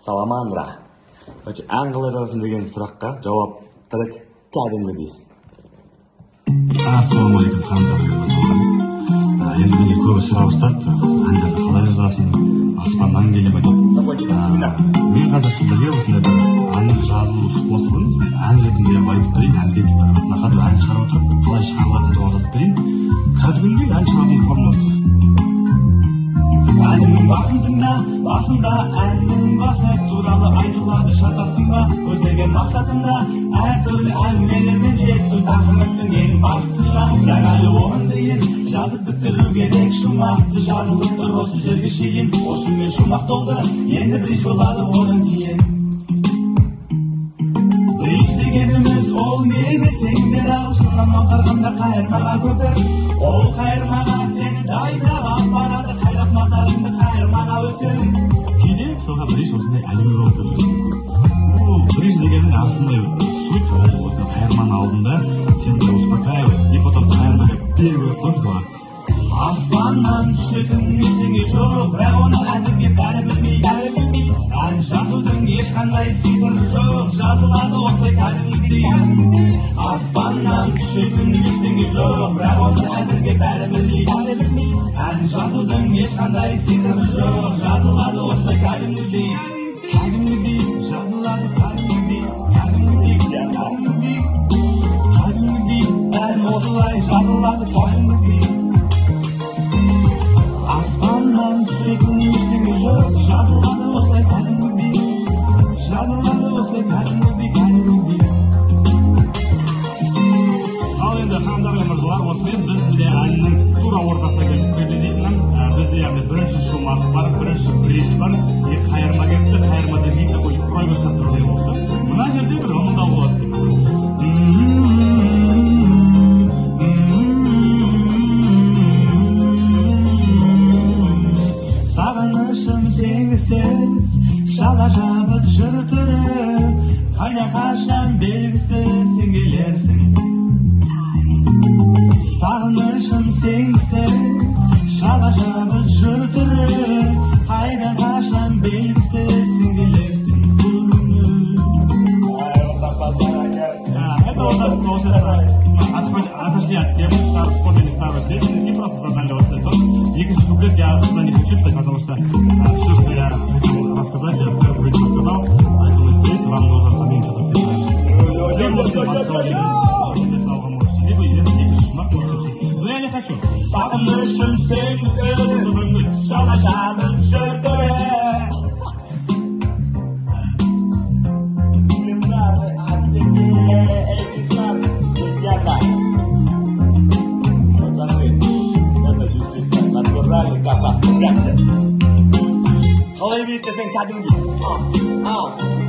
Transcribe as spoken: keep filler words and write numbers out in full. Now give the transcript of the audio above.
Salamandra. Короче, ән қалай жазасың деген сұраққа жауап трек кәдімгідей. Ассалаумағалейкум қандастар. Енді мені көбі сұрап жатады, әндерді қалай жазасың, аспаннан келе ме деп. Мен қазір сіздерге осындай бір әннің жазылу способын ән ретінде айтып берейін, әндетіп беремін. Нақады ән шығарып отырып, қалай шығарылатынын жауап жазып берейін. Кәдімгідей ән шығарудың формуласы. Әнімнің басын тыңда, басында әннің басы туралы айтылады шатастың ба, көздеген мақсатымда әртүрлі әңгімелермен жетті тақырыптың ең бастысына. Бірақ әлі оған дейін жазып бітіру керек шумақты, жазылып тұр осы жерге шейін, осымен шумақ толды, енді бридж болады одан кейін. Бридж дегеніміз ол не десеңдер ау, шыннан аударғанда қайырмаға көпір, ол қайырмаға сені дайындап апарады, қайрап назарыңды қайырмаға өтір. Кейде соға бридж осындай әлемі болып көрінеді. Ол бридж дегенің асындай суть, ол осындай қайырманың алдында сен де успокаивай, и потом қайырма деп беріп өттің соға. Аспаннан түсетін ештеңе жоқ, бірақ оны әзірге бәрі білмей, бәрі білмей. Ән жазудың ешқандай сиқыры жоқ, жазылады осылай кәдімгідей. Аспаннан түсетін ештеңе жоқ, бірақ оны әзірге бәрі білмей, бәрі білмей. Ән жазудың ешқандай сиқыры жоқ, жазылады осылай кәдімгідей. Кәдімгідей, жазылады кәдімгідей, кәдімгідей, кәдімгідей. Кәдімгідей, ән осылай жазылады кәдімгідей. Аспаннан түсетін ештеңе жоқ, жазылады осылай кәдімгідей, жазылады осылай кәдімгідей, кәдімгідей. Ал енді ханымдар мен мырзалар, осымен біз міне әннің тура ортасына келдік. Приблизительно бізде яғни бірінші шумақ бар, бірінші бридж бар, и қайырма кетті, қайырмадан кейін такой проигрыштар түрде болды. Мына жерде бір ымдау болады деп. Сағынышым сенгісіз, шала жабыт жыртырып, қайда қашан белгісіз сен келерсің. Сағынышым сенгісіз, шала жабыт жыртырып, қайда қашан белгісіз сен келерсің. Это у нас тоже отошли от темы, что вспомнили старую песню и просто задали вот этот. Екінші куплет я туда не хочу писать, потому что все, что я хотел рассказать, я в первом куплете рассказал, поэтому здесь вам нужно самим что-то сыграть. Вы можете рассказать, либо едете шумак, но я не хочу. Сағынышым сенгісіз, шала жабыт жыртырып. Қалай бейт десең кәдімгі.